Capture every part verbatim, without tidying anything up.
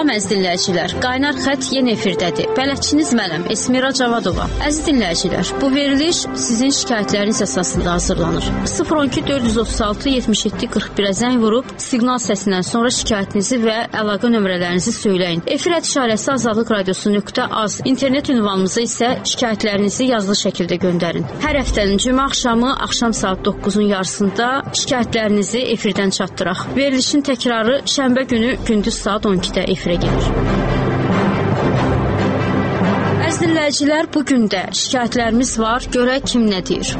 Salam əziz dinləyicilər, Qaynar xətt yenə efirdədir. Bələdçiniz mənəm, Esmira Cavadova. Əziz dinləyicilər, bu veriliş sizin şikayətləriniz əsasında hazırlanır. sıfır on iki dörd yüz otuz altı yetmiş yeddi qırx birə zəng vurub, siqnal səsindən sonra şikayətinizi və əlaqə nömrələrinizi söyləyin. Efir işarəsi azadlıq radiosu nöqtə az. İnternet ünvanımıza isə şikayətlərinizi yazılı şəkildə göndərin. Hər həftənin cümə axşamı, axşam saat doqquzun yarısında şikayətlərinizi efirdən çatdıraq. Verilişin təkrarı şənbə günü gündüz saat on ikidə efirə gedir. Əziz dinləyicilər, bugün də şikayətlərimiz var. Görək kim nə deyir.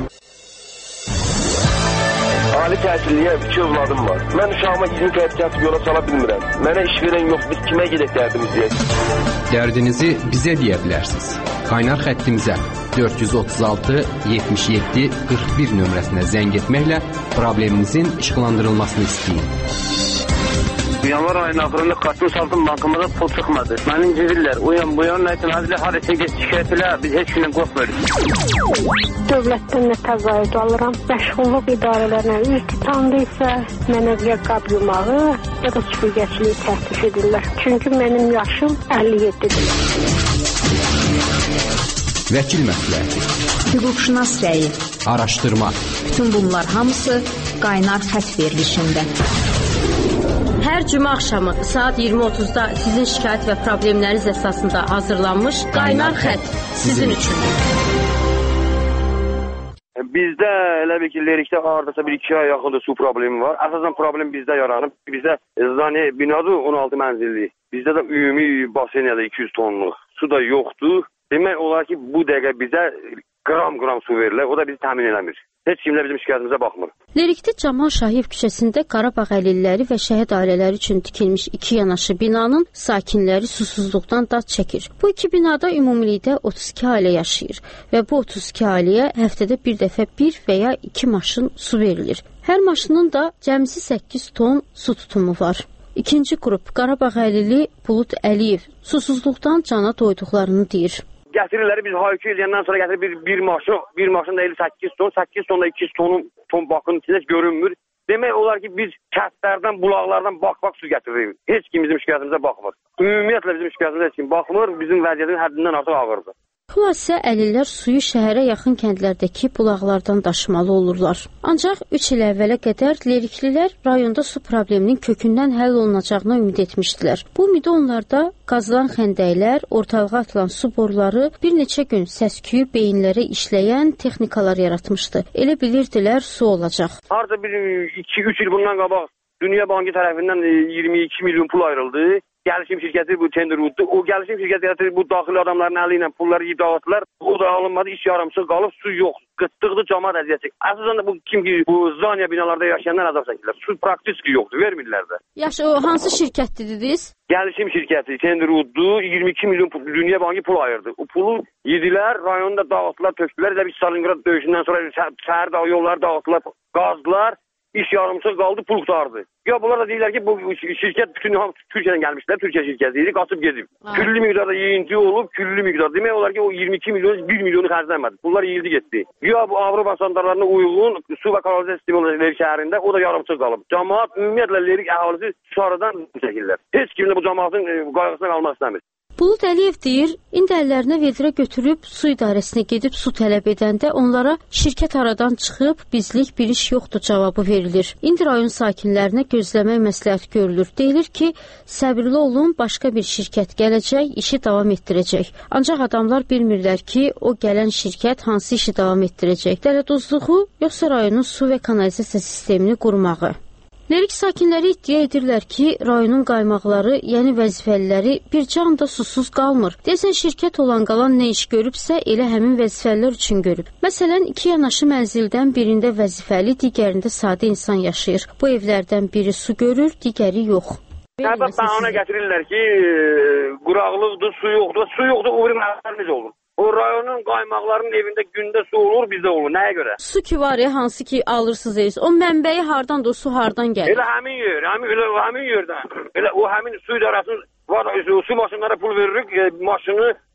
Ali təhsilliyə iki övladım var. Mən uşağıma iyirmi qəpik atıb yola sala bilmirəm. Mənə iş verən yoxdur, biz kimə gedək dərdimiz deyək? Dərdinizi bizə deyə bilərsiniz. Qaynar xəttimizə dörd yüz otuz altı yetmiş yeddi qırx bir nömrəsinə zəng etməklə probleminizin işıqlandırılmasını istəyin. Yanvar ayının axırında kartın saldım, bankamada pul çıxmadı. Məni incidirlər. Uyan bu yan nəyəsin, hazırla harasa geç şikayət elə, biz heç gündən qorxmuyoruz. Dövlətdən nə təzayüd alıram, məşğulluq idarələrinə üz tutandıysa, mənə ya qab yumağı, ya da süpürgəçiliyi təklif edirlər. Çünki mənim yaşım əlli yeddidir. Vəkil məsləhəti, hüquqşünas rəyi, araşdırma. Bütün bunlar hamısı Qaynar xətt verilişində. Hər cümə axşamı saat iyirmi otuzda sizin şikayət və problemləriniz əsasında hazırlanmış Qaynar xətt sizin üçün. Bizdə elə bir ki, lerikdə hardasa bir iki ay yaxındır su problemi var. Əsasən problem bizdə yaranıb. Bizdə zaniyə binadır on altı mənzilli. Bizdə də ümumi baseniyada iki yüz tonluq. Su da yoxdur. Demək olar ki, bu dəqiqə bizə qram-qram su verirlər. O da bizi təmin eləmir. Heç kimlə bizim şikayətimizə baxmır. Lerikdə Camal Şahiyev küçəsində Qarabağ əlilləri və şəhid ailələri üçün tikilmiş iki yanaşı binanın sakinləri susuzluqdan dad çəkir. Bu iki binada ümumilikdə otuz iki ailə yaşayır və bu otuz iki ailəyə həftədə bir dəfə bir və ya iki maşın su verilir. Hər maşının da cəmsi səkkiz ton su tutumu var. İkinci qrup Qarabağ əlili Bulud Əliyev susuzluqdan cana doyduqlarını deyir. Gətirirlər, biz haykü eləyəndən sonra gətirir bir, bir maşın, bir maşın da səkkiz ton, səkkiz tonda iki yüz tonun ton bakının içində görünmür. Demək olar ki, biz kəndlərdən, bulaqlardan bak-bak su gətiririk. Heç kim bizim şikayətimizə baxmır. Ümumiyyətlə bizim şikayətimizə heç kim baxmır, bizim vəziyyətin həddindən artıq ağırdır. Xülasə əlillər suyu şəhərə yaxın kəndlərdəki bulaqlardan daşımalı olurlar. Ancaq üç il əvvələ qədər leriklilər rayonda su probleminin kökündən həll olunacağına ümid etmişdilər. Bu ümidi onlarda qazılan xəndəklər, ortalığa atılan su boruları bir neçə gün səs-küyü beyinlərə işləyən texnikalar yaratmışdı. Elə bilirdilər su olacaq. Harca bir iki üç il bundan qabaq Dünya Bankı tərəfindən iyirmi iki milyon pul ayrıldı. Gəlişim şirkəti bu tender uddu. O gəlişim şirkəti bu daxili adamların əli ilə pulları yiyib dağıtdılar. O da alınmadı, iş yarımçıq qalıb, su yox. Qıtdıqdı cəmaət əziyyət çəkir. Əsasən də bu kim ki bu Zaniya binalarda yaşayanlar əzab çəkirlər. Su praktiki yoxdur, vermirlər də. Yaş o hansı şirkətdir dediniz? Gəlişim şirkəti tender uddu, iyirmi iki milyon pul, Dünya Bankı pul ayırdı. O pulu yedilər, rayonda dağıtdılar, tökdülər. Elə bir Stalingrad döyüşündən sonra şəhər də yolları dağıtdılar, qazdılar. İş yarımçıq qaldı, pul qutardı. Ya bunlar da deyirlər ki, bu şirkət bütün Türkiyədən gəlmişlər, Türkiyə şirkəti qaçıb gedib. Ha. Küllü miqdarda yeyinti olub, küllü miqdar. Demək olar ki, o iyirmi iki milyon, bir milyonu xərclənmədi. Bunlar yeyildi getdi. Ya bu Avropa standartlarına uyğun su və kanalizasiya sistemi Lerik şəhərində o da yarımçıq qalıb. Cəmaət ümumiyyətlə Lerik əhalisi suarıdan çəkirlər. Heç kim də bu cəmaətin qayğısına qalmaq istəmir. Bulud Əliyev deyir, indi əllərinə vedrə götürüb su idarəsinə gedib su tələb edəndə onlara şirkət aradan çıxıb bizlik bir iş yoxdur cavabı verilir. İndi rayon sakinlərinə gözləmək məsləhət görülür. Deyilir ki, səbirli olun, başqa bir şirkət gələcək, işi davam etdirəcək. Ancaq adamlar bilmirlər ki, o gələn şirkət hansı işi davam etdirəcək. Dələduzluğu, yoxsa rayonun su və kanalizasiya sistemini qurmağı. Lerik sakinləri iddia edirlər ki, rayonun qaymaqları, yəni vəzifəliləri bir can da susuz qalmır. Deyəsən şirkət olan qalan nə iş görübsə, elə həmin vəzifəlilər üçün görüb. Məsələn, iki yanaşı mənzildən birində vəzifəli, digərində sadə insan yaşayır. Bu evlərdən biri su görür, digəri yox. Səbəb bana gətirirlər ki, quraqlıqdır, su yoxdur. Su yoxdur, o bir məhəllərimiz olur. O rayonun qaymaqlarının evində gündə su olur, bizdə olur. Nəyə görə? Su ki var ya, hansı ki alırsınız deyirsiniz. O mənbəyi hardan da o su hardan gəlir? Elə həmin yer, həmin, elə, həmin yerdən. Elə o həmin su idarəsinin var, su maşınlara pul veririk, e, maşını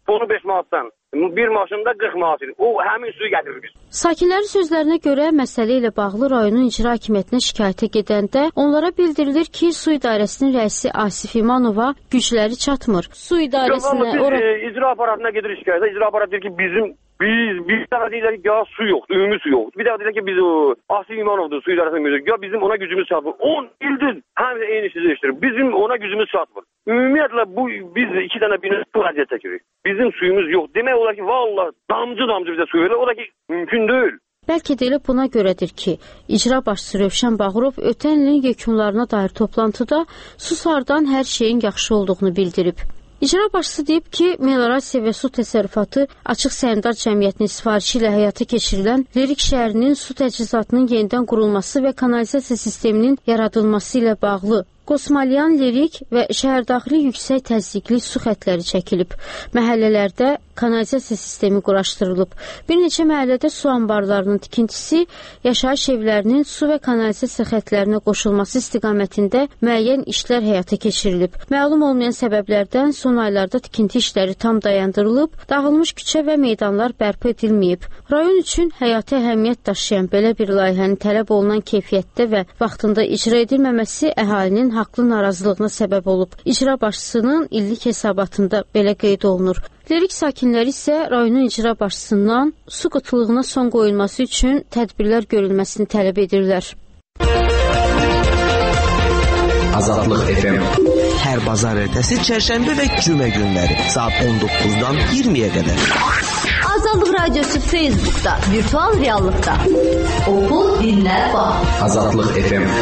on beş manatdan bir maşında qırx manat idi. O həmin suyu gətiririk. Sakinlərin sözlərinə görə məsələ ilə bağlı rayonun icra hakimiyyətinə şikayətə gedəndə onlara bildirilir ki, su idarəsinin rəisi Asif İmanova gücləri çatmır. Su idarəsinə... Biz ora... e, icra aparatına gedirik şikayətə. İcra aparatı deyir ki, bizim Biz bir dəfə deyirlər ki, ya su yoxdur, ümumi su yoxdur. Bir dəfə deyirlər ki, biz o Asif İmanovdur, su idarəsində müdür. Ya bizim ona gücümüz çatmır. on ildir həmişə eyni işi işlədir. Bizim ona gücümüz çatmır. Ümumiyyətlə bu biz iki dənə bina vəziyyət çəkirik. Bizim suyumuz yox. Demək olar ki, vallahi damcı-damcı bizə su verir. O da ki, mümkün deyil. Bəlkə də elə buna görədir ki, icra başçısı Rövşən Bağırov ötən ilin yekunlarına dair toplantıda Susardan hər şeyin yaxşı olduğunu bildirib. İcra başçısı deyib ki, meliorasiya və su təsərrüfatı Açıq Səhmdar Cəmiyyətinin sifarişi ilə həyata keçirilən Lerik şəhərinin su təchizatının yenidən qurulması və kanalizasiya sisteminin yaradılması ilə bağlı Qosmalyan, Lerik və şəhərdaxili yüksək təzyiqli su xətləri çəkilib. Məhəllələrdə kanalizasiya sistemi quraşdırılıb. Bir neçə məhəllədə su anbarlarının tikintisi, yaşayış evlərinin su və kanalizasiya xətlərinə qoşulması istiqamətində müəyyən işlər həyata keçirilib. Məlum olmayan səbəblərdən son aylarda tikinti işləri tam dayandırılıb, dağılmış küçə və meydanlar bərpa edilməyib. Rayon üçün həyati əhəmiyyət daşıyan belə bir layihənin tələb olunan keyfiyyətdə və vaxtında icra edilməməsi əhalinin haqlı narazılığına səbəb olub. İcra başçısının illik hesabatında belə qeyd olunur. Lerik sakinləri isə rayonun icra başçısından su qıtlığına son qoyulması üçün tədbirlər görülməsini tələb edirlər. Azadlıq F M hər bazar ertəsi çərşənbə və cümə günləri saat on doqquzdan iyirmiyə qədər. Azadlıq Radiosu Facebookda, virtual reallıqda. Oxu, dinlə, bax. Azadlıq F M.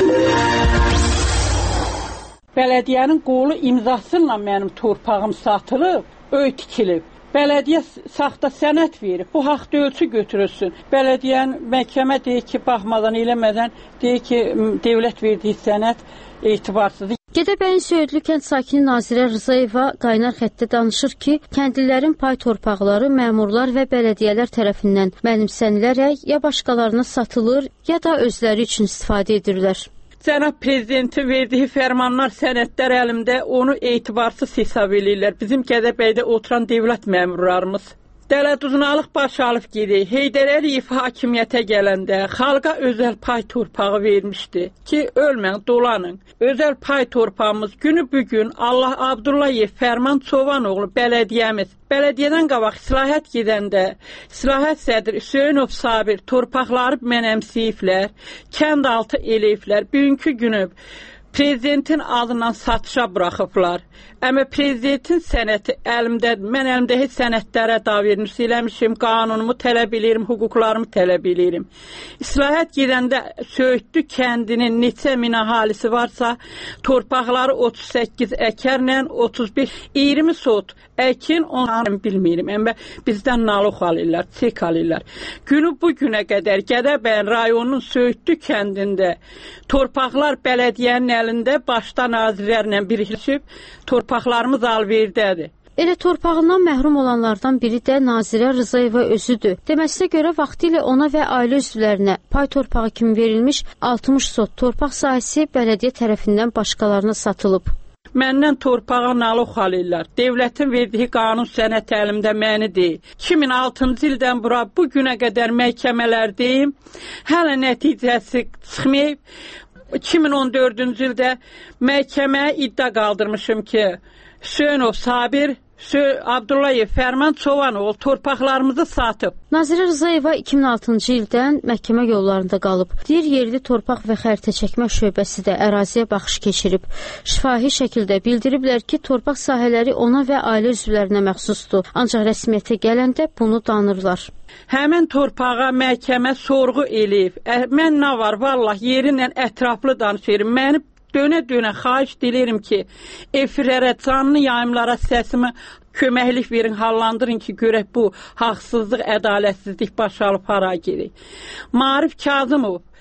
Bələdiyyənin qolu imzasıyla mənim torpağım satılıb, öy tikilib. Bələdiyyə saxta sənəd verib, bu haqda ölçü götürülsün. Bələdiyyənin məhkəmə deyir ki, baxmadan eləmədən deyir ki, dövlət verdiyi sənəd etibarsızdır. Gədəbəyin Söyüdlü kənd sakini Nazirə Rızayeva qaynar xəttdə danışır ki, kəndlilərin pay torpaqları məmurlar və bələdiyyələr tərəfindən mənimsənilərək ya başqalarına satılır, ya da özləri üçün istifadə edirlər. Cənab Prezidentin verdiyi fərmanlar, sənədlər əlimdə, onu etibarsız hesab edirlər. Bizim Gədəbəydə oturan dövlət məmurlarımız. Dələduzunalıq baş alıb gedir. Heydər Əliyev hakimiyyətə gələndə xalqa özəl pay torpağı vermişdi ki, ölmən, dolanın. Özəl pay torpağımız günü bugün Allah Abdullayev Fərman Çovanoğlu bələdiyyəmiz. Bələdiyyədən qabaq islahat gedəndə islahat sədri Hüseynov Sabir torpaqları mənəmsiyiblər, kənd altı eləyiblər. Bugünkü günü Prezidentin adından satışa buraxıblar. Amma prezidentin sənəti əlimdədir. Mən əlimdə heç sənətlərə davermiş eləmişim, qanunumu tələb edirəm, hüquqlarımı tələb edirəm. İslahat gedəndə Söyüdlü kəndinin neçə min əhalisi varsa, torpaqları otuz səkkiz əkərlə otuz beş iyirmi sot əkin, onu bilmirəm. Amma bizdən naloq alırlar, çek alırlar. Günü bu günə qədər Gədəbəyin rayonunun Söyüdlü kəndində torpaqlar bələdiyyənin əlində başda nazirlərlə birləşib, torpaqlarımız alverdədir. Elə torpağından məhrum olanlardan biri də Nazirə Rızayeva özüdür. Deməsinə görə vaxtilə ona və ailə üzvlərinə pay torpağı kimi verilmiş altmış sot torpaq sahəsi bələdiyyə tərəfindən başqalarına satılıb. Məndən torpağa naloq alırlar. Devlətin verdiyi qanun sənət əlimdə mənidir. iki min altıncı ildən bura bu günə qədər məhkəmələrdəyim. Hələ nəticəsi çıxmayıb. iki min on dördüncü ildə məhkəməyə iddia qaldırmışım ki, Hüseynov Sabir, Abdullayev Fərman Çovanoğlu torpaqlarımızı satıb. Nazirə Rızayeva iki min altıncı ildən məhkəmə yollarında qalıb. Deyir, yerli torpaq və xəritə çəkmə şöbəsi də əraziyə baxış keçirib. Şifahi şəkildə bildiriblər ki, torpaq sahələri ona və ailə üzvlərinə məxsusdur. Ancaq rəsmiyyətə gələndə bunu danırlar. Həmin torpağa məhkəmə sorğu eləyib. Mən nə var, vallah, yerinlə ətraflı danışıram. Məni dönə-dönə xahiş dilərim ki, efirlərə, canlı yayımlara səsimi köməklik verin, hallandırın ki, görək bu haqsızlıq, ədalətsizlik başa alıb hara girir. Marif Kazımov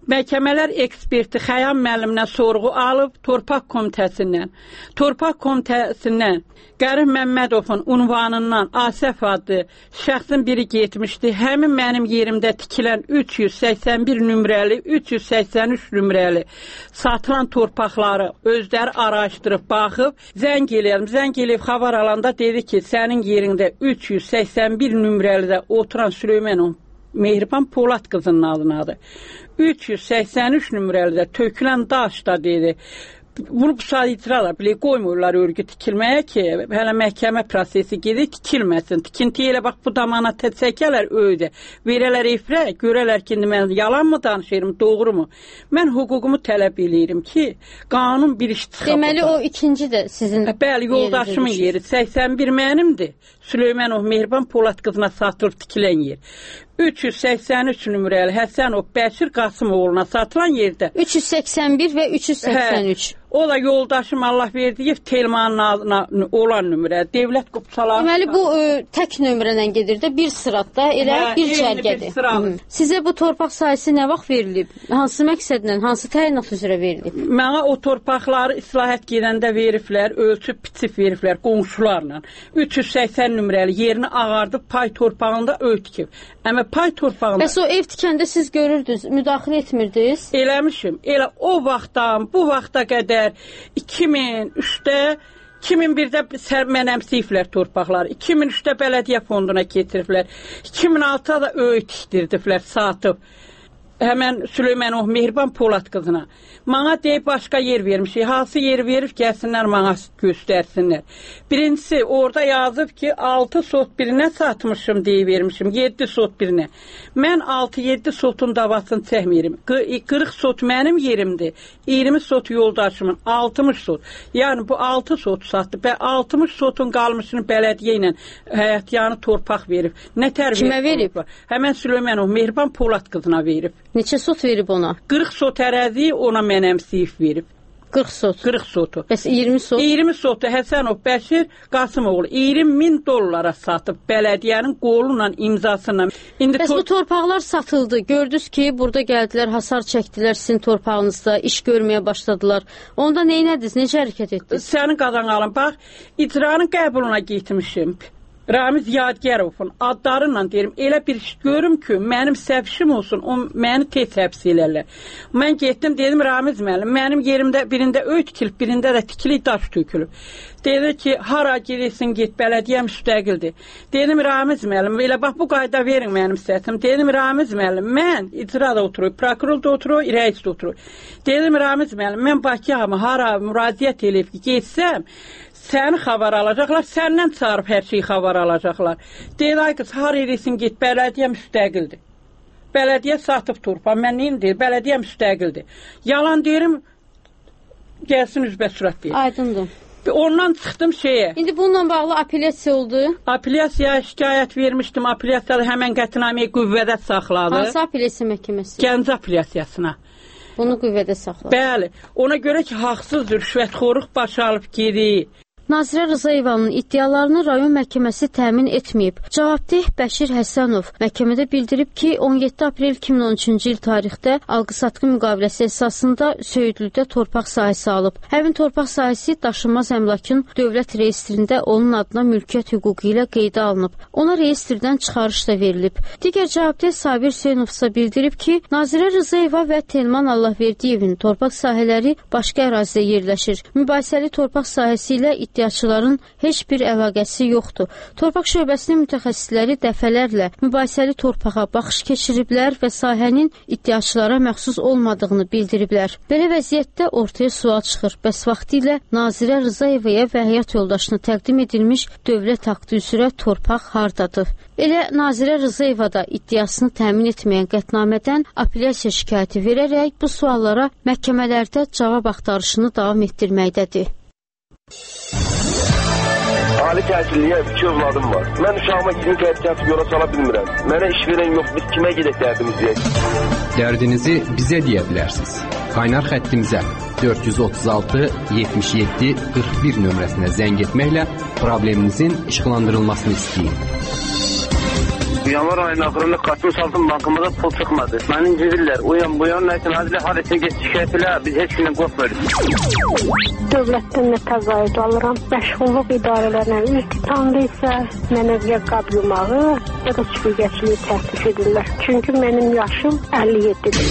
Məhkəmələr eksperti Xəyam müəllimdən sorğu alıb, Torpaq Komitəsindən, Torpaq Komitəsindən Qərib Məmmədovun unvanından Asəf adlı şəxsin biri getmişdi. Həmin mənim yerimdə tikilən üç yüz səksən bir nömrəli, üç yüz səksən üç nömrəli satılan torpaqları özləri araşdırıb, baxıb, zəng eləyəm. Zəng eləyib xəbər alanda dedi ki, sənin yerində üç yüz səksən bir nömrəlidə oturan Süleymanov Mehriban Polad qızının adınadır. üç yüz səksən üç nömrəlidə tökülən daş da dedi. Bunu bu saat icralar bilir, qoymurlar örgü tikilməyə ki, hələ məhkəmə prosesi gedir, tikilməsin. Tikinti elə bax, bu damana çəkələr öydə. Verələr efrə, görələr ki, mən yalan mı danışıram, doğru mu? Mən hüququmu tələb eləyirəm ki, qanun bir iş çıxab. Deməli, o ikinci də sizin Bəli, yoldaşımın yeri. səksən bir mənimdir. Süleymanov Mehriban Polad qızına satılıb tikilən yer. üç yüz səksən üç nömrəli Həsənov Bəşir Qasımoğlu'na satılan yerdə. üç yüz səksən bir və üç yüz səksən üç. Hə, o da yoldaşım Allah verdiyi Telmanın adına olan nömrə. Devlət qupçaları. Deməli, bu ə, tək nömrələ gedir də, bir sıratda, elə hə, bir cərgədir. Sizə bu torpaq sahəsi nə vaxt verilib? Hansı məqsədlə, hansı təyinat üzrə verilib? Mənə o torpaqları islahat gedəndə veriblər, ölçüb biçib veriblər qonşularla. üç yüz səksən nömrəli yerini ağardıb, pay torpağında öy tikib. Amma pay torpağında... Bəs o ev tikəndə siz görürdünüz, müdaxilə etmirdiniz? Eləmişim. Elə o vaxtdan, bu vaxta qədər iki min üçdə, iki min birdə mənəmsiyiblər torpaqları. iki min üçdə bələdiyyə fonduna getiriblər. iki min altıda da öy tikdirdiblər, satıb. Həmən Süleymanov Mehriban Polad qızına. Mənə deyib başqa yer vermişik. Hansı yer verib gəlsinlər, mənə göstərsinlər. Birincisi, orada yazıb ki, altı sot birinə satmışım deyə vermişim, yeddi sot birinə. Mən altı yeddi sotun davasını çəkməyirəm. qırx sot mənim yerimdir, iyirmi sot yoldaşımın, altmış sot. Yəni, bu altı sot satdı və altmış sotun qalmışını bələdiyyə ilə həyatyanı torpaq verib. Nə tərbiyə? Kimə verib? Həmən Süleymanov Mehriban Polad qızına verib. Neçə sot verib ona? qırx sot ərazi ona mənəmsiyib verib. qırx sot. qırx sotu. Bəs iyirmi sot? iyirmi sotu Həsənov Bəşir Qasımoğlu iyirmi min dollara satıb bələdiyyənin qolunla, imzasıyla. İndi Bəs tor bu torpaqlar satıldı. Gördünüz ki, burada gəldilər, hasar çəkdilər sizin torpağınızda, iş görməyə başladılar. Onda neynədiniz, necə hərəkət etdiniz? Sənin qazanalım, bax, icranın qəbuluna getmişim. Ramiz Yadgərovun adlarıyla deyirəm, elə bir iş görüm ki, mənim səfişim olsun, o məni tez həbs elərlər. Mən getdim, dedim, Ramiz müəllim, mənim yerimdə birində öy tikilib, birində də tikili daş tökülüb. Dedi ki, hara girirsin, get, bələdiyyə müstəqildir. Dedim, Ramiz müəllim, elə bax, bu qayda verin mənim səsim. Dedim, Ramiz müəllim, mən icrada oturuyor, prokuror da oturuyor, rəis də oturuyor. Dedim, Ramiz müəllim, mən Bakıya hara müraciət eləyib ki, getsəm, səni xəbər alacaqlar, səndən çağırıb hər şeyi xəbər alacaqlar. Deyil, ay qız, har edirsin, get, bələdiyyə müstəqildir. Bələdiyyə satıb torpaq, mən neyim deyil, bələdiyyə müstəqildir. Yalan deyirəm, gəlsin üzbə sürət deyil. Aydındır. Ondan çıxdım şeyə. İndi bununla bağlı apellyasiya oldu. Apellyasiyaya şikayət vermişdim, apellyasiyada həmən qətinamiyə qüvvədə saxladı. Hansı apellyasiya məhkəməsi? Gəncə apellyasiyasına. Bunu qüvvədə saxladı. Bəli, ona görə ki, haqsız rüşvətxoruq baş alıb gedir. Nazirə Rzayevanın iddialarını rayon məhkəməsi təmin etməyib. Cavabdeh Bəşir Həsənov məhkəmədə bildirib ki, on yeddi aprel iki min on üçüncü il tarixdə alqı-satqı müqaviləsi əsasında Söyüdlüdə torpaq sahəsi alıb. Həmin torpaq sahəsi daşınmaz əmlakın dövlət reyestrində onun adına mülkiyyət hüququ ilə qeydə alınıb. Ona reyestrdən çıxarış da verilib. Digər cavabdeh Sabir Hüseynov isə bildirib ki, Nazirə Rzayeva və Telman Allahverdiyevin torpaq sahələri başqa ərazidə yerləşir. Mübahisəli torpaq sahəsi ilə iddiaçıların heç bir əlaqəsi yoxdur. Torpaq şöbəsinin mütəxəssisləri dəfələrlə mübahisəli torpağa baxış keçiriblər və sahənin iddiaçılara məxsus olmadığını bildiriblər. Belə vəziyyətdə ortaya sual çıxır. Bəs vaxtilə Nazirə Rzayevaya və həyat yoldaşına təqdim edilmiş dövlət aktı üzrə torpaq hardadır? Elə Nazirə Rzayeva da iddiasını təmin etməyən qətnamədən apellyasiya şikayəti verərək bu suallara məhkəmələrdə cavab axtarışını davam etdirməkdədir. Ali təhsilliyə iki övladım var. Mən uşağıma iyirmi təhsil yola sala bilmirəm. Mənə iş verən yox, biz kimə gedək dərdimiz deyək? Dərdinizi bizə deyə bilərsiniz. Qaynar xəttimizə dörd yüz otuz altı yetmiş yeddi qırx bir nömrəsinə zəng etməklə probleminizin işıqlandırılmasını istəyin. Yanvar ayının axırında qartını saldım, bankamıza pul çıxmadı. Məni incidirlər. O yan bu yan nəsə nazirli hadisini geç şikayət elə, biz heç kimdən qorxmuyoruz. Dövlətdən nə təzayüd alıram. Məşğulluq idarələrinə üz tutandı isə mənə ya qab yumağı, ya da süpürgəçiliyi təklif edirlər. Çünki mənim yaşım əlli yeddidir.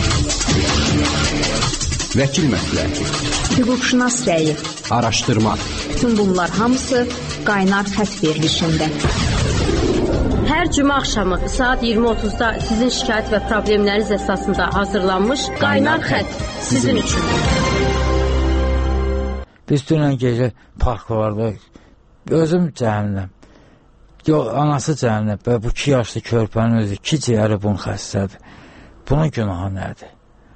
Vəkil məsləhəti, Hüquqşünas rəyi, araşdırma. bütün bunlar hamısı Qaynar xətt verilişində. Hər cümə axşamı saat iyirmi otuzda sizin şikayət və problemləriniz əsasında hazırlanmış Qaynar xətt sizin üçün. Biz dünən gecə parklarda özüm cəhənnəm, yox, anası cəhənnəm və bu iki yaşlı körpənin özü, iki ciyəri bunun xəstədir. Bunun günahı nədir?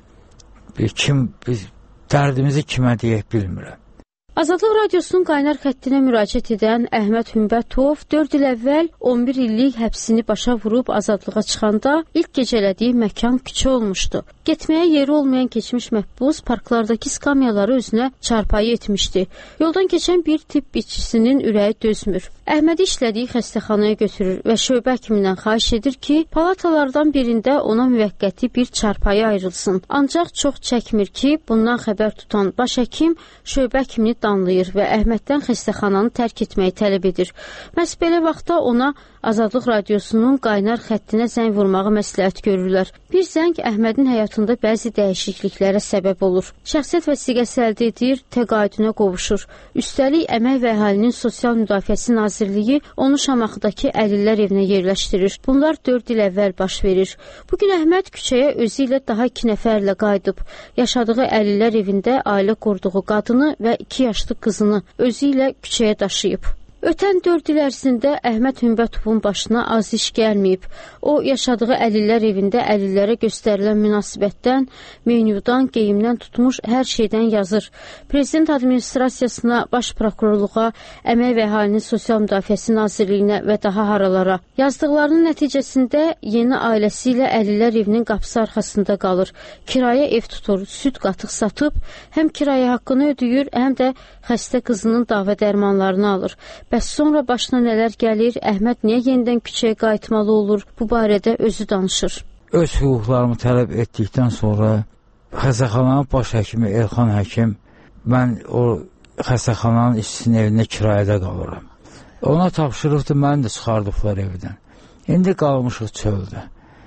Kim, biz dərdimizi kimə deyək bilmirəm. Azadlıq Radiosunun Qaynar xəttinə müraciət edən Əhməd Hümbətov dörd il əvvəl on bir illik həbsini başa vurub azadlığa çıxanda ilk gecələdiyi məkan küçə olmuşdu. Getməyə yeri olmayan keçmiş məhbus parklardakı skamyaları özünə çarpayı etmişdi. Yoldan keçən bir tibb işçisinin ürəyi dözmür. Əhmədi işlədiyi xəstəxanaya götürür və şöbə həkimindən xahiş edir ki, palatalardan birində ona müvəqqəti bir çarpayı ayrılsın. Ancaq çox çəkmir ki, bundan xəbər tutan baş həkim şöbə həkimini danlayır və Əhməddən xəstəxananı tərk etməyi tələb edir. Məhz belə vaxtda ona Azadlıq Radiosunun Qaynar xəttinə zəng vurmağı məsləhət görürlər. Bir zəng Əhmədin həyatında bəzi dəyişikliklərə səbəb olur. Şəxsiyyət vəsiqəsi əldə edir, təqaüdünə qovuşur. Üstəlik, Əmək və Əhalinin Sosial Müdafiəsi Nazirliyi onu Şamaxıdakı əlillər evinə yerləşdirir. Bunlar dörd il əvvəl baş verir. Bugün Əhməd küçəyə özü ilə daha iki nəfərlə qayıdıb. Yaşadığı əlillər evində ailə qurduğu qadını və iki yaşlı qızını özü ilə küçəyə daşıyıb. Ötən dörd il ərzində Əhməd Hümbətovun başına az iş gəlməyib. O, yaşadığı əlillər evində əlillərə göstərilən münasibətdən, menyudan, geyimdən tutmuş hər şeydən yazır. Prezident administrasiyasına, baş prokurorluğa, Əmək və Əhalinin Sosial Müdafiəsi Nazirliyinə və daha haralara. Yazdıqlarının nəticəsində yeni ailəsi ilə əlillər evinin qapısı arxasında qalır. Kirayə ev tutur, süd qatıq satıb, həm kirayə haqqını ödəyir, həm də xəstə qızının dava dərmanlarını alır. Bəs sonra başına nələr gəlir, Əhməd niyə yenidən küçəyə qayıtmalı olur, bu barədə özü danışır. Öz hüquqlarımı tələb etdikdən sonra xəstəxananın baş həkimi Elxan həkim, mən o xəstəxananın işçisinin evində kirayədə qalıram. Ona tapşırıbdı, məni də çıxardıblar evdən. İndi qalmışıq çöldə.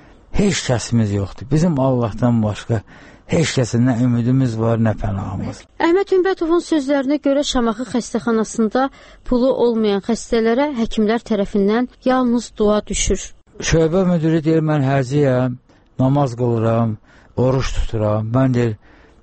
Heç kəsimiz yoxdur. Bizim Allahdan başqa heç kəsin nə ümidimiz var, nə pənahımız. Əhməd Hümbətovun sözlərinə görə Şamaxı xəstəxanasında pulu olmayan xəstələrə həkimlər tərəfindən yalnız dua düşür. Şöbə müdürü deyir, mən həciyəm, namaz qılıram, oruç tuturam. Mən deyir,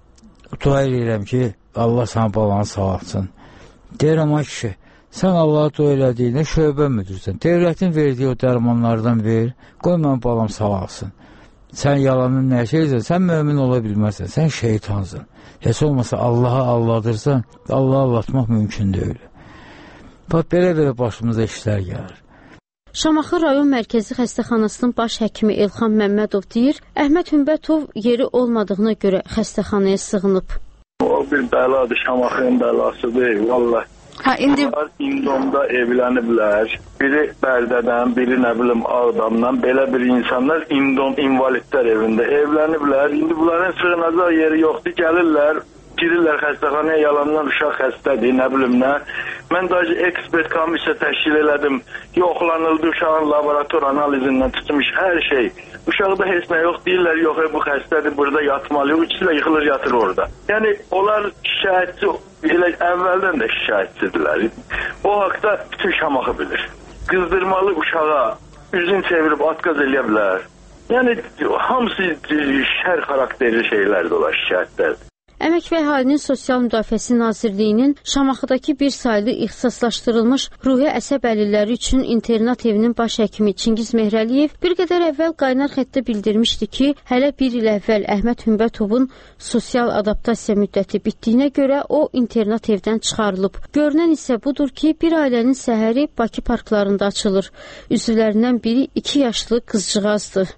dua edirəm ki, Allah sana balanı sağalsın. Deyirəm, ay kişi, sən Allah'a dua elədiyində şöbə müdürsən. Devlətin verdiyi o dərmanlardan ver, qoy mən balam sağalsın. Sən yalanın nə şeysən, sən mömin ola bilməzsən, sən şeytansın. Heç olmasa Allah'a alladırsan, Allah'a allatmaq mümkün deyil. Bax, belə-belə başımıza işlər gəlir. Şamaxı rayon mərkəzi xəstəxanasının baş həkimi Elxan Məmmədov deyir, Əhməd Hümbətov yeri olmadığına görə xəstəxanaya sığınıb. O bir bəladır, Şamaxının bəlasıdır, vallahi. Ha, indi... İndomda evləniblər. Biri Bərdədən, biri nə bilim Ağdamdan. Belə bir insanlar İndom invalidlər evində evləniblər. İndi bunların sığınacaq yeri yoxdur. Gəlirlər, girirlər xəstəxanaya, yalandan uşaq xəstədir, nə bilim nə. Mən daha ekspert komissiya təşkil elədim. Yoxlanıldı, uşağın laborator analizindən tutmuş hər şey. Uşaqda heç nə yox, deyirlər, yox, bu xəstədir, burada yatmalı. Üçülə yıxılır, yatır orada. Yəni, onlar şikayətçi, elə əvvəldən də şikayətçidirlər. O haqda bütün Şamaxı bilir. Qızdırmalı uşağa üzün çevirib atqaz eləyə bilər. Yəni, hamısı şər xarakterli şeylərdir olar, şikayətlərdir. Əmək və Əhalinin Sosial Müdafiəsi Nazirliyinin Şamaxıdakı bir saylı ixtisaslaşdırılmış ruhi əsəb əlilləri üçün internat evinin baş həkimi Çingiz Mehrəliyev bir qədər əvvəl Qaynar xəttdə bildirmişdi ki, hələ bir il əvvəl Əhməd Hümbətovun sosial adaptasiya müddəti bitdiyinə görə o internat evdən çıxarılıb. Görünən isə budur ki, bir ailənin səhəri Bakı parklarında açılır. Üzvlərindən biri iki yaşlı qızcığazdır.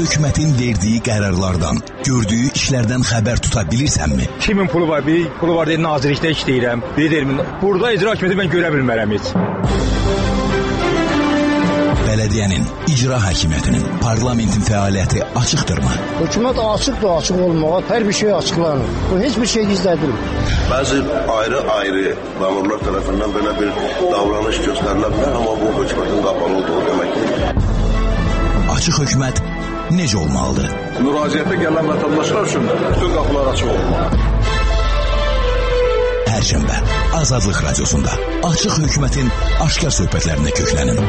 hökumətin verdiyi qərarlardan, gördüyü işlərdən xəbər tuta bilirsənmi? Kimin pulu var? Bir pulu var deyə nazirlikdə işləyirəm. Bir deyirəm, burada icra hakimiyyəti mən görə bilmərəm heç. Bələdiyyənin, icra hakimiyyətinin, parlamentin fəaliyyəti açıqdırmı? Hökumət açıqdır, açıq olmağa, hər bir şey açıqlanır. Bu heç bir şey gizlədilmir. Bəzi ayrı-ayrı məmurlar tərəfindən belə bir davranış göstərilə bilər, amma bu hökumətin qapalı olduğu deməkdir. Açıq hökumət necə olmalıdır? Müraciətə gələn vətəndaşlar üçün bütün qapılar açıq olmalı. Perşembe Azadlıq Radiosunda Açıq Hökumətin aşkar söhbətlərinə köklənin.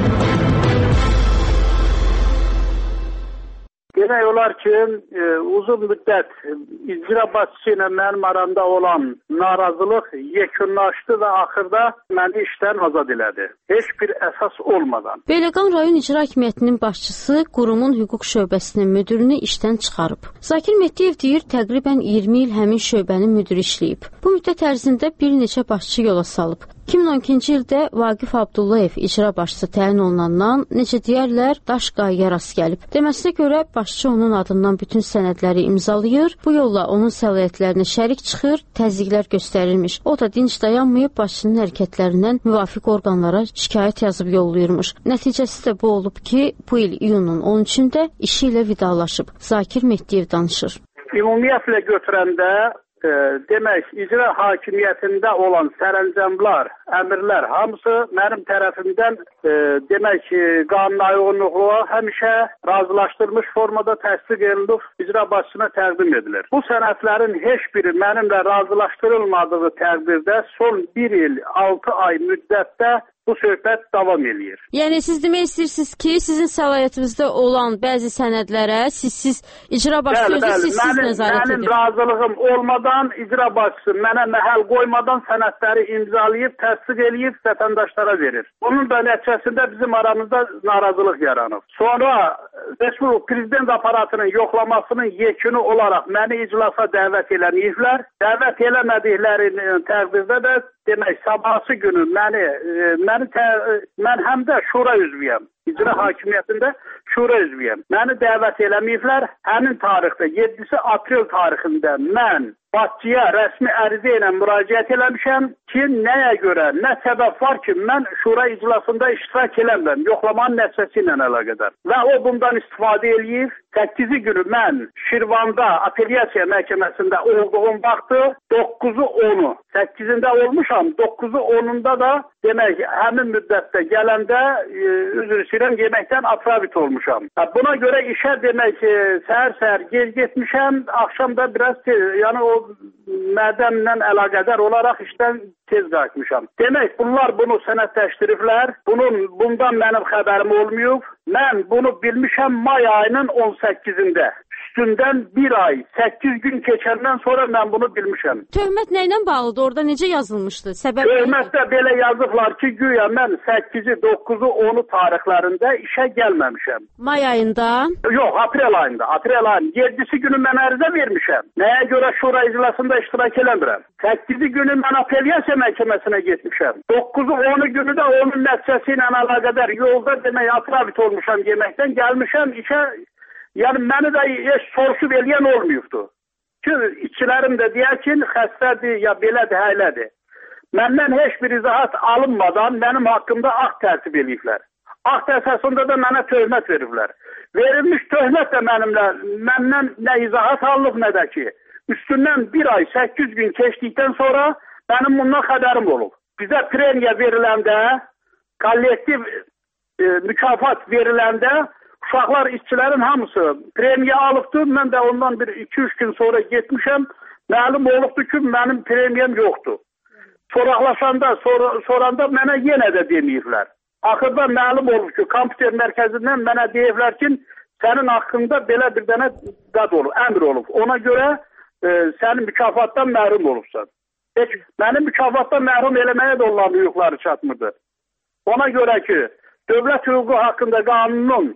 Demək olar ki, e, uzun müddət icra başçısı ilə mənim aramda olan narazılıq yekunlaşdı və axırda məni işdən azad elədi. Heç bir əsas olmadan. Beyləqan rayon icra hakimiyyətinin başçısı qurumun hüquq şöbəsinin müdirini işdən çıxarıb. Zakir Mehdiyev deyir, təqribən iyirmi il həmin şöbənin müdiri işləyib. Bu müddət ərzində bir neçə başçı yola salıb. iki min on ikinci ildə Vaqif Abdullayev icra başçısı təyin olunandan, necə deyərlər, daş qayaya rast gəlib. Deməsinə görə başçı onun adından bütün sənədləri imzalayır, bu yolla onun səlahiyyətlərinə şərik çıxır, təzyiqlər göstərilmiş. O da dinc dayanmayıb başçının hərəkətlərindən müvafiq orqanlara şikayət yazıb yollayırmış. Nəticəsi də bu olub ki, bu il iyunun on üçündə işi ilə vidalaşıb. Zakir Mehdiyev danışır. Ümumiyyətlə götürəndə E, demək, icra hakimiyyətində olan sərəncamlar, əmrlər hamısı mənim tərəfimdən e, demək ki, qanuna uyğunluğa həmişə razılaşdırılmış formada təsdiq edilib, icra başçısına təqdim edilir. Bu sənədlərin heç biri mənimlə razılaşdırılmadığı təqdirdə son bir il, altı ay müddətdə bu söhbət davam edir. Yəni siz demək istəyirsiniz ki, sizin səlahiyyətinizdə olan bəzi sənədlərə sizsiz icra başçısı özü sizsiz nəzarət edir. Mənim razılığım olmadan icra başçısı mənə məhəl qoymadan sənədləri imzalayıb, təsdiq eləyib, vətəndaşlara verir. Bunun da nəticəsində bizim aramızda narazılıq yaranıb. Sonra Respublika Prezident aparatının yoxlamasının yekunu olaraq məni iclasa dəvət eləməyiblər. Dəvət eləmədiklərinin təqdirdə də demək, sabahsı günü məni, məni tə, mən həm də şura üzvüyəm. İcra hakimiyyətində şura üzvüyəm. Məni dəvət eləməyiblər. Həmin tarixdə yeddisi aprel tarixində mən başçıya rəsmi ərizə ilə müraciət eləmişəm ki, nəyə görə, nə səbəb var ki, mən şura iclasında iştirak eləmirəm, yoxlamanın nəticəsi ilə əlaqədar. Və o bundan istifadə eləyib. səkkizi günü mən Şirvanda apellyasiya məhkəməsində olduğum vaxtı doqquzu onu, səkkizində olmuşam, doqquzu onunda da demək, həmin müddətdə gələndə e, üzr istəyirəm, yeməkdən atrabit olmuşam. Buna görə işə demək ki, səhər-səhər gec getmişəm, axşam da biraz tez, yəni o mədəmlə əlaqədar olaraq işdən tez qayıtmışam. Demək, bunlar bunu sənədləşdiriblər, bunun, bundan mənim xəbərim olmayıb. Mən bunu bilmişəm may ayının on səkkizində. Üstündən bir ay, səkkiz gün keçəndən sonra mən bunu bilmişəm. Töhmət nə ilə bağlıdır? Orada necə yazılmışdı? Səbəb Töhmətdə belə yazıblar ki, güya mən səkkizi, doqquzu, onu tarixlərində işə gəlməmişəm. May ayında? Yox, aprel ayında. Aprel ayında. yeddisi günü mən ərizə vermişəm. Nəyə görə şura iclasında iştirak eləmirəm? səkkizi günü mən apellyasiya məhkəməsinə getmişəm. doqquzu, onu günü də onun nəticəsi ilə əlaqədar yolda demək, atrabit olmuşam yeməkdən, gəlmişəm işə. Yəni, məni də heç soruşub eləyən olmayıbdur. Ki, işçilərim də deyər ki, xəstədir, ya belədir, həylədir. Məndən heç bir izahat alınmadan mənim haqqımda akt tərtib eləyiblər. Akt əsasında da mənə töhmət veriblər. Verilmiş töhmət də mənimlə, məndən nə izahat alınıb, nə də ki. Üstündən bir ay, səkkiz gün keçdikdən sonra mənim bundan xəbərim olub. Bizə premiya veriləndə, kollektiv e, mükafat veriləndə, uşaqlar, işçilərin hamısı premiya alıbdır. Mən də ondan bir iki üç gün sonra getmişəm. Məlum olubdur ki, mənim premiyam yoxdur. Soraqlaşanda, sor soranda mənə yenə də deməyiblər. Axırda məlum olub ki, kompüter mərkəzindən mənə deyiblər ki, sənin haqqında belə bir dənə qad olub, əmr olub. Ona görə e, sənin mükafatdan məhrum olubsan. Heç, mənim mükafatdan məhrum eləməyə də onların hüquqları çatmırdı. Ona görə ki, dövlət hüququ haqqında qanunun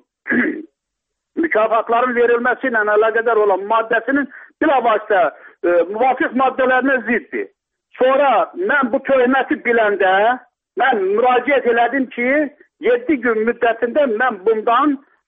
mükafatların verilməsi ilə əlaqədar olan maddəsinin bilavasitə e, müvafiq maddələrinə ziddir. Sonra mən bu töhməti biləndə mən müraciət elədim ki, yeddi gün müddətində mən bundan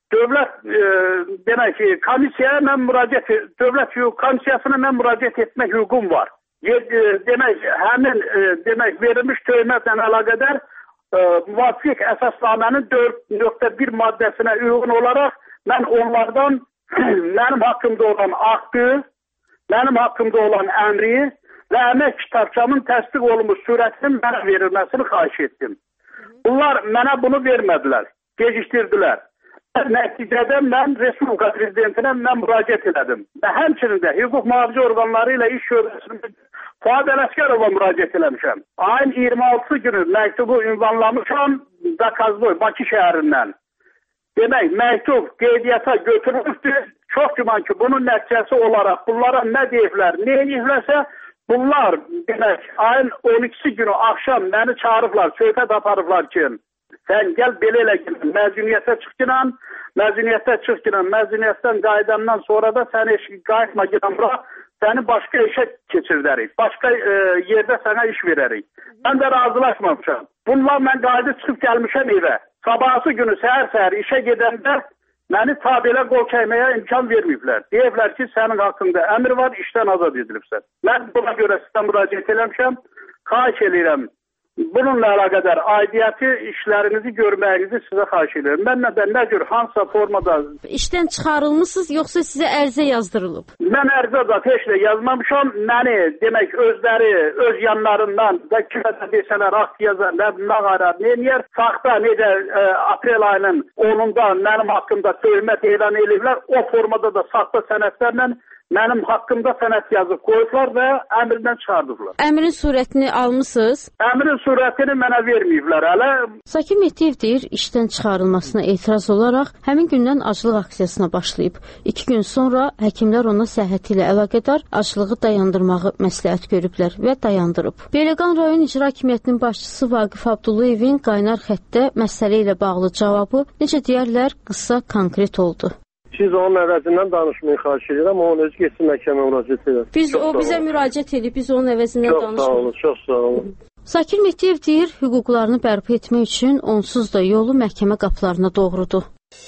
dövlət e, demək ki, komissiyaya mən müraciət dövlət komissiyasına mən müraciət etmək hüququm var. E, demək həmin e, demək verilmiş töhmətlə əlaqədar e, müvafiq əsasnamənin dörd nöqtə bir maddəsinə uyğun olaraq mən onlardan mənim haqqımda olan aktı, mənim haqqımda olan əmri və əmək kitabçamın təsdiq olunmuş surətinin mənə verilməsini xahiş etdim. Bunlar mənə bunu vermədilər, gecikdirdilər. Nəticədə mən Respublika Prezidentinə mən müraciət elədim. Və həmçinin də hüquq mühafizə orqanları ilə iş şöbəsində Fuad Ələsgərova müraciət eləmişəm. Ayın iyirmi altısı günü məktubu ünvanlamışam Zakazboy, Bakı şəhərindən. Demək, məktub qeydiyyata götürülübdür. Çox güman ki, bunun nəticəsi olaraq bunlara nə deyiblər, nə ediblərsə, bunlar demək, ayın on ikisi günü axşam məni çağırıblar, söhbət aparıblar ki, sən gəl belə elə gəl, məzuniyyətə çıx ginan, məzuniyyətə çıx ginan, məzuniyyətdən qayıdandan sonra da səni qayıtma ginan bura, səni başqa işə keçirdərik, başqa e, yerdə sənə iş verərik. Mən də razılaşmamışam. Bunlar mən qayıdıb çıxıb gəlmişəm evə. Sabahsı günü səhər-səhər işə gedəndə məni tabelə qol çəkməyə imkan verməyiblər. Deyiblər ki, sənin haqqında əmr var, işdən azad edilibsən. Mən buna görə sizdən müraciət eləmişəm, xahiş edirəm. Bununla əlaqədar aidiyyəti işlərinizi görməyinizi sizə xahiş edirəm. Mən də nə cür, hansısa formada... İşdən çıxarılmısınız, yoxsa sizə ərizə yazdırılıb? Mən ərizə da heç də yazmamışam. Məni, demək, özləri, öz yanlarından da kimə də desələr, akt yazar, nə məğarar, neyər, saxta, necə e, aprel ayının onunda mənim haqqımda töhmət elan ediblər, o formada da saxta sənədlərlə mənim haqqımda sənəd yazıb qoyublar və əmrindən çıxardıblar. Əmrin surətini almısınız? Əmrin surətini mənə verməyiblər hələ. Zakir Mehdiyev deyir, işdən çıxarılmasına etiraz olaraq həmin gündən aclıq aksiyasına başlayıb. İki gün sonra həkimlər ona səhhəti ilə əlaqədar aclığı dayandırmağı məsləhət görüblər və dayandırıb. Beyləqan rayon icra hakimiyyətinin başçısı Vaqif Abdullayevin qaynar xəttdə məsələ ilə bağlı cavabı, necə deyərlər, qısa, konkret oldu. Siz onun əvəzindən danışmayı xahiş edirəm, onun özü geçsin məhkəmə müraciət edir. Biz o bizə müraciət edib, biz onun əvəzindən danışmayıq. Çox sağ olun, çox sağ olun. Zakir Mehdiyev deyir, hüquqlarını bərpa etmək üçün onsuz da yolu məhkəmə qapılarına doğrudur.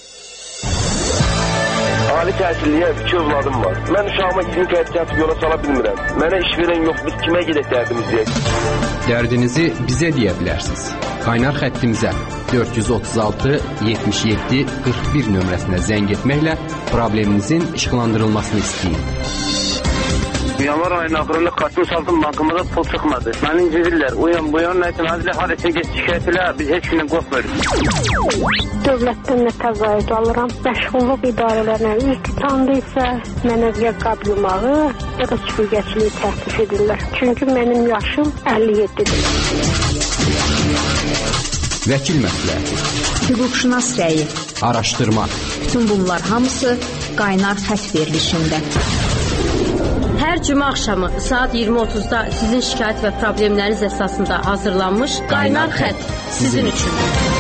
Ali təhsilliyə iki övladım var. Mən uşağıma ikinci təhsil yola sala bilmirəm. Mənə iş verən yox, biz kimə gedək dərdimiz deyək? Dərdinizi bizə deyə bilərsiniz. Qaynar xəttimizə dörd yüz otuz altı yetmiş yeddi qırx bir nömrəsinə zəng etməklə probleminizin işıqlandırılmasını istəyin. Yanvar ayının axırında Qasım Saltın bankımıza pul çıxmadı. Məni incidirlər. Uyan, bu yan nəsin? Hazırla harasa geç şikayət elə, biz heç gündən qorxmuyoruz. Dövlətdən nə təqaüd alıram. Məşğulluq idarələrinə üz tutandı isə mənə ya qab yumağı, ya da süpürgəçiliyi təklif edirlər. Çünki mənim yaşım əlli yeddidir. Vəkil məsləhəti, hüquqşünas rəyi, araşdırma. Bütün bunlar hamısı qaynar xətt verilişində. Hər cümə axşamı saat iyirmi otuzda sizin şikayət və problemləriniz əsasında hazırlanmış Qaynar Xətt sizin üçün.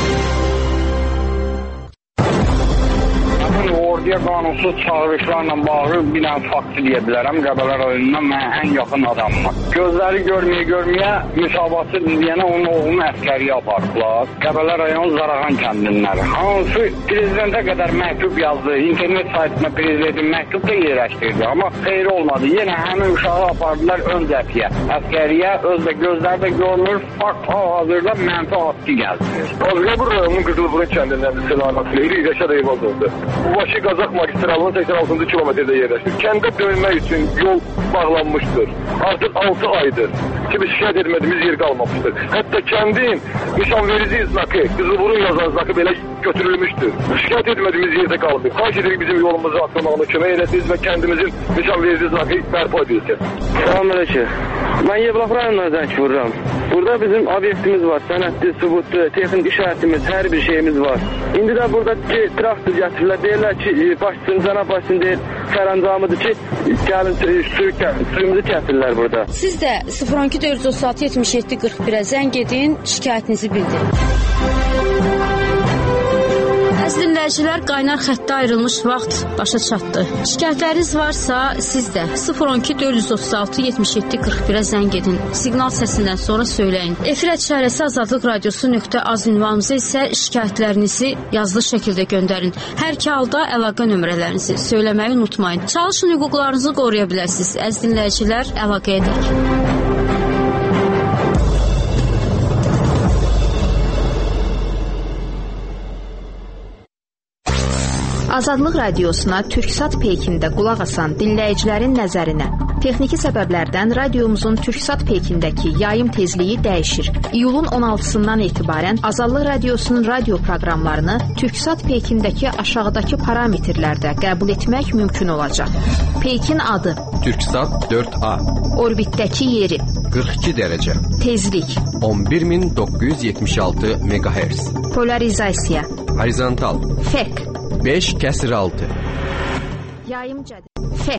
Orduya qanunsuz çağırışlarla bağlı bir dənə faktı deyə bilərəm. Qəbələ rayonundan mən ən yaxın adamım. Gözləri görməyə görməyə müsabatı deyənə onun oğlunu əskəriyə apardılar. Qəbələ rayon Zarağan kəndindən. Hansı prezidentə qədər məktub yazdı. İnternet saytına prezidentin məktub da yerləşdirdi. Amma xeyri olmadı. Yenə həmin uşağı apardılar ön cəbhəyə. Əskəriyə özdə gözləri də görmür. Fakt hal-hazırda mənfi atki gəldi. Qəbələ rayonunun Qızılburun kəndindən selamat Leyli Rəşad Eyvaz oldu. Bu başı Qazaq magistralının səksən altıncı kilometrdə yerləşir. Kəndə dönmək üçün yol bağlanmışdır. Artıq altı aydır ki, biz şikayət etmədiyimiz yer qalmamışdır. Hətta kəndin nişanverici znakı, Qızılburun yazan znakı belə götürülmüşdür. Şikayət etmədiyimiz yerdə qalmır. Xahiş edirik bizim yolumuzu atılmağına kömək edəsiniz və kəndimizin nişanverici znakı bərpa edilsin. Salamünaleyküm. Mən Yevlax rayonundan zəng vururam. Burada bizim obyektimiz var, sənədli, sübutlu, texnik işarətimiz, hər bir şeyimiz var. İndi də buradakı traktor gətirirlər, deyirlər ki, başçısını, cənab başçısını deyir, sərəncamıdır ki, gəlin suyu, suyumuzu kəsirlər burada. Siz də sıfır on iki dörd yüz otuz altı yetmiş yeddi qırx birə zəng edin, şikayətinizi bildirin. Əziz dinləyicilər, qaynar xəttə ayrılmış vaxt başa çatdı. Şikayətləriniz varsa, siz də sıfır on iki dörd yüz otuz altı yetmiş yeddi qırx birə zəng edin. Siqnal səsindən sonra söyləyin. Efir əşarəsi azadlıq radiosu nöqtə az ünvanımıza isə şikayətlərinizi yazılı şəkildə göndərin. Hər iki halda əlaqə nömrələrinizi söyləməyi unutmayın. Çalışın, hüquqlarınızı qoruya bilərsiniz. Əziz dinləyicilər, əlaqə edək. Azadlıq radiosuna Türksat peykində qulaq asan dinləyicilərin nəzərinə. Texniki səbəblərdən radiomuzun Türksat peykindəki yayım tezliyi dəyişir. İyulun on altısından etibarən Azadlıq radiosunun radio proqramlarını Türksat peykindəki aşağıdakı parametrlərdə qəbul etmək mümkün olacaq. Peykin adı Türksat dörd A, orbitdəki yeri qırx iki dərəcə, tezlik on bir min doqquz yüz yetmiş altı megahertz, polarizasiya, horizontal, fek beş kəsir altı, yayım cədvəli.